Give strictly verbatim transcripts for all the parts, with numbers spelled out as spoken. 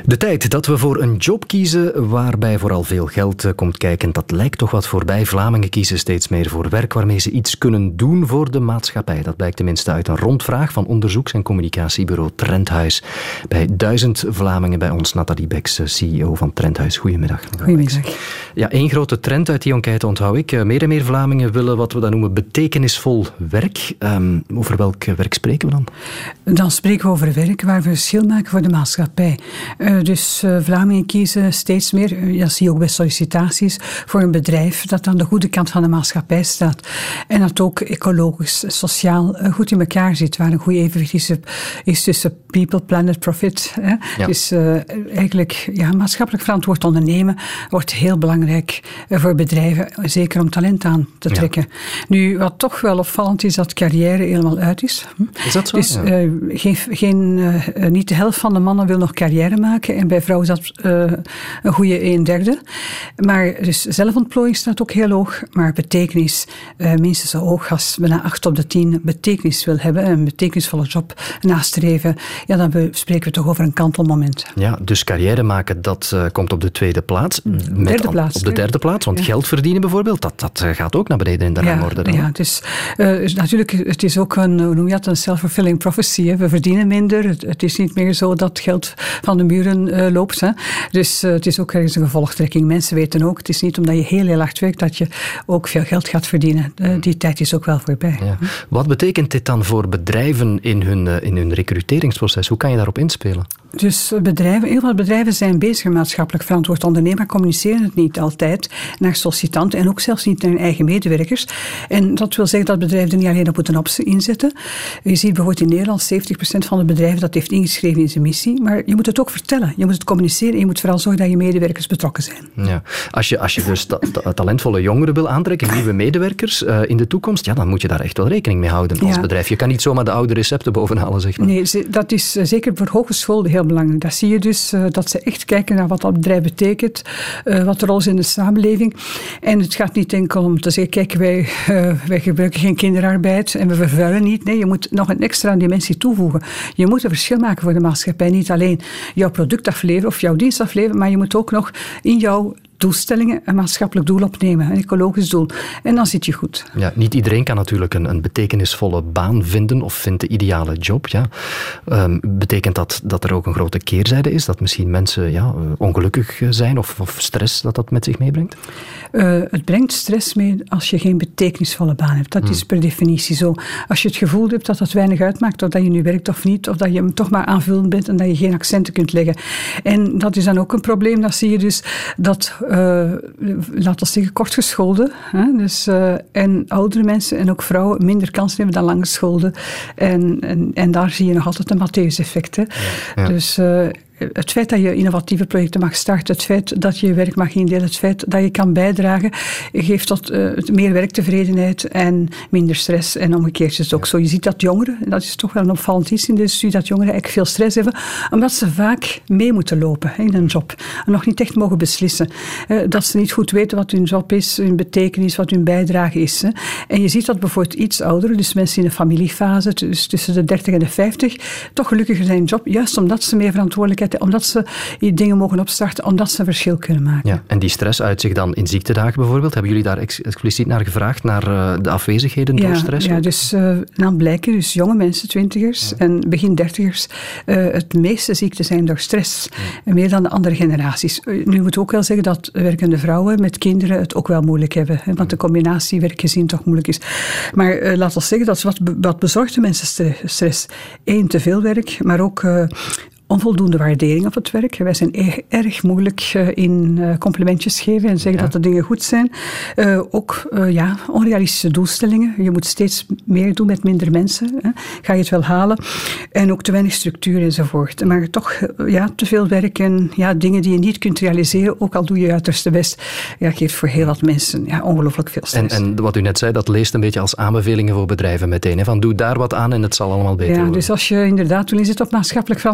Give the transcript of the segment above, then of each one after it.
De tijd dat we voor een job kiezen waarbij vooral veel geld uh, komt kijken, dat lijkt toch wat voorbij. Vlamingen kiezen steeds meer voor werk waarmee ze iets kunnen doen voor de maatschappij. Dat blijkt tenminste uit een rondvraag van onderzoeks- en communicatiebureau Trendhuis. Bij duizend Vlamingen bij ons, Nathalie Beks, C E O van Trendhuis. Goedemiddag. Goedemiddag. Ja, één grote trend uit die enquête onthoud ik. Uh, meer en meer Vlamingen willen wat we dan noemen betekenisvol werk. Um, over welk werk spreken we dan? Dan spreken we over werk waar we verschil maken voor de maatschappij. Uh, dus uh, Vlamingen kiezen steeds meer, uh, dat zie je ook bij sollicitaties, voor een bedrijf dat aan de goede kant van de maatschappij staat. En dat ook ecologisch, sociaal uh, goed in elkaar zit, waar een goede evenwicht is, is tussen people, planet, profit. Hè. Ja. Dus uh, eigenlijk ja, maatschappelijk verantwoord ondernemen wordt heel belangrijk uh, voor bedrijven, zeker om talent aan te trekken. Ja. Nu, wat toch wel opvallend is, dat carrière helemaal uit is. Is dat zo? Dus ja. uh, geen, geen, uh, niet de helft van de mannen wil nog carrière maken en bij vrouwen is dat uh, een goede een derde. Maar dus zelfontplooiing staat ook heel hoog, maar betekenis, uh, minstens zo hoog als bijna acht op de tien betekenis wil hebben, een betekenisvolle job nastreven, ja, dan spreken we toch over een kantelmoment. Ja, dus carrière maken, dat uh, komt op de tweede plaats. Met derde plaats. Op de derde plaats, want ja. geld verdienen bijvoorbeeld, dat, dat gaat ook naar beneden in de ja, rangorde dan. Ja, het is, uh, natuurlijk, het is ook een, hoe noem je dat, een self-fulfilling prophecy. Hè. We verdienen minder, het, het is niet meer zo dat geld van de muren uh, loopt. Hè. Dus uh, het is ook ergens een gevolgtrekking. Mensen weten ook, het is niet omdat je heel heel hard werkt dat je ook veel geld gaat verdienen. Uh, die tijd is ook wel voorbij. Ja. Wat betekent dit dan voor bedrijven in hun, uh, in hun recruteringsproces? Hoe kan je daarop inspelen? Dus bedrijven, heel veel bedrijven zijn bezig met maatschappelijk verantwoord ondernemen, maar communiceren het niet altijd naar sollicitanten en ook zelfs niet naar hun eigen medewerkers. En dat wil zeggen dat bedrijven er niet alleen op moeten op inzetten. Je ziet bijvoorbeeld in Nederland, zeventig procent van de bedrijven dat heeft ingeschreven in zijn missie, maar je moet het ook vertellen. Je moet het communiceren en je moet vooral zorgen dat je medewerkers betrokken zijn. Ja. Als je, als je dus ta- ta- talentvolle jongeren wil aantrekken, nieuwe medewerkers uh, in de toekomst, ja, dan moet je daar echt wel rekening mee houden als ja. bedrijf. Je kan niet zomaar de oude recepten bovenhalen, zeg maar. Nee, dat is uh, zeker voor hogescholen heel belangrijk. Daar zie je dus uh, dat ze echt kijken naar wat dat bedrijf betekent, uh, wat de rol is in de samenleving. En het gaat niet enkel om te zeggen, kijk, wij, uh, wij gebruiken geen kinderarbeid en we vervuilen niet. Nee, je moet nog een extra dimensie toevoegen. Je moet een verschil maken voor de maatschappij. Niet alleen jouw product afleveren of jouw dienst afleveren, maar je moet ook nog in jouw doelstellingen een maatschappelijk doel opnemen, een ecologisch doel. En dan zit je goed. Ja, niet iedereen kan natuurlijk een, een betekenisvolle baan vinden of vindt de ideale job. Ja. Um, betekent dat dat er ook een grote keerzijde is? Dat misschien mensen ja, ongelukkig zijn of, of stress dat dat met zich meebrengt? Uh, het brengt stress mee als je geen betekenisvolle baan hebt. Dat hmm. is per definitie zo. Als je het gevoel hebt dat het weinig uitmaakt, of dat je nu werkt of niet, of dat je hem toch maar aanvullend bent en dat je geen accenten kunt leggen. En dat is dan ook een probleem. Dat zie je dus dat Uh, laten we zeggen, kortgescholden. Hè? Dus, uh, en oudere mensen en ook vrouwen minder kans hebben dan langgescholden. En, en, en daar zie je nog altijd een Matthäus-effect. Hè? Ja, ja. Dus uh, het feit dat je innovatieve projecten mag starten, het feit dat je je werk mag indelen, het feit dat je kan bijdragen, geeft tot uh, meer werktevredenheid en minder stress. En omgekeerd is het ook ja. zo. Je ziet dat jongeren, en dat is toch wel een opvallend iets in de studie, dat jongeren eigenlijk veel stress hebben, omdat ze vaak mee moeten lopen hè, in een job. En nog niet echt mogen beslissen. Uh, dat ze niet goed weten wat hun job is, hun betekenis, wat hun bijdrage is. Hè. En je ziet dat bijvoorbeeld iets ouderen, dus mensen in de familiefase, dus tussen de dertig en de vijftig, toch gelukkiger zijn in job, juist omdat ze meer verantwoordelijkheid, omdat ze dingen mogen opstarten, omdat ze een verschil kunnen maken. Ja, en die stress uit zich dan in ziektedagen bijvoorbeeld. Hebben jullie daar ex- expliciet naar gevraagd, naar uh, de afwezigheden ja, door stress? Ja, dus uh, dan blijken dus jonge mensen, twintigers ja. en begin dertigers, uh, het meeste ziekte zijn door stress. Ja. Meer dan de andere generaties. Uh, nu moet ik ook wel zeggen dat werkende vrouwen met kinderen het ook wel moeilijk hebben. Hè, want de combinatie werkgezin toch moeilijk is. Maar uh, laat ons zeggen, dat is wat, wat bezorgt de mensen stress. Eén, te veel werk, maar ook Uh, onvoldoende waardering op het werk. Wij zijn erg, erg moeilijk uh, in uh, complimentjes geven en zeggen ja. dat de dingen goed zijn. Uh, ook uh, ja, onrealistische doelstellingen. Je moet steeds meer doen met minder mensen. Hè. Ga je het wel halen? En ook te weinig structuur enzovoort. Maar toch uh, ja, te veel werk en ja, dingen die je niet kunt realiseren, ook al doe je je uiterste best, ja, geeft voor heel wat mensen ja, ongelooflijk veel stress. En, en wat u net zei, dat leest een beetje als aanbevelingen voor bedrijven meteen. Hè? Van doe daar wat aan en het zal allemaal beter ja, worden. Dus als je inderdaad wil inzetten op maatschappelijk verantwoord ondernemen,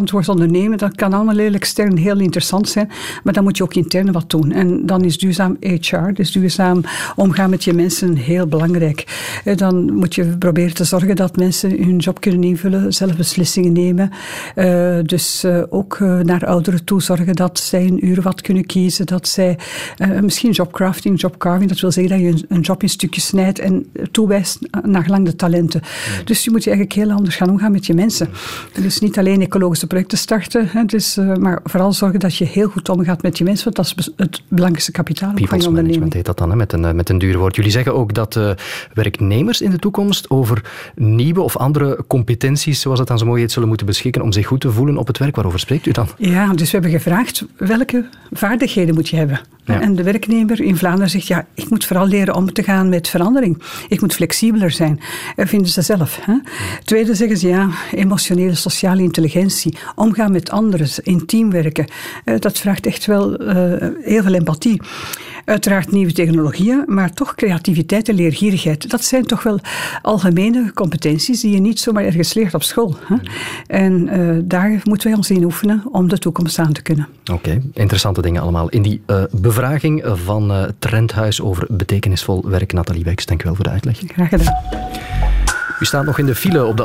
ondernemen. Dat kan allemaal heel extern heel interessant zijn, maar dan moet je ook intern wat doen. En dan is duurzaam H R, dus duurzaam omgaan met je mensen, heel belangrijk. Dan moet je proberen te zorgen dat mensen hun job kunnen invullen, zelf beslissingen nemen. Uh, dus uh, ook uh, naar ouderen toe zorgen dat zij een uur wat kunnen kiezen, dat zij uh, misschien jobcrafting, jobcarving, dat wil zeggen dat je een, een job in stukjes snijdt en toewijst naar gelang de talenten. Ja. Dus je moet eigenlijk heel anders gaan omgaan met je mensen. Dus niet alleen ecologische projecten starten, hè, dus, uh, maar vooral zorgen dat je heel goed omgaat met je mensen, want dat is het belangrijkste kapitaal van je onderneming. People's management heet dat dan, hè, met, een, met een duur woord. Jullie zeggen ook dat uh, werknemers in de toekomst over nieuwe of andere competenties, zoals het dan zo mooi heet, zullen moeten beschikken om zich goed te voelen op het werk. Waarover spreekt u dan? Ja, dus we hebben gevraagd, welke vaardigheden moet je hebben? Ja. En de werknemer in Vlaanderen zegt, ja, ik moet vooral leren om te gaan met verandering. Ik moet flexibeler zijn. Dat vinden ze zelf. Hè? Tweede zeggen ze, ja, emotionele, sociale intelligentie. Omgaan met anderen, in teamwerken. Dat vraagt echt wel uh, heel veel empathie. Uiteraard nieuwe technologieën, maar toch creativiteit en leergierigheid. Dat zijn toch wel algemene competenties die je niet zomaar ergens leert op school. Hè? En uh, daar moeten wij ons in oefenen om de toekomst aan te kunnen. Oké, okay, interessante dingen allemaal. In die uh, bevraging van uh, Trendhuis over betekenisvol werk, Nathalie Beks, dank u wel voor de uitleg. Graag gedaan. U staat nog in de file op de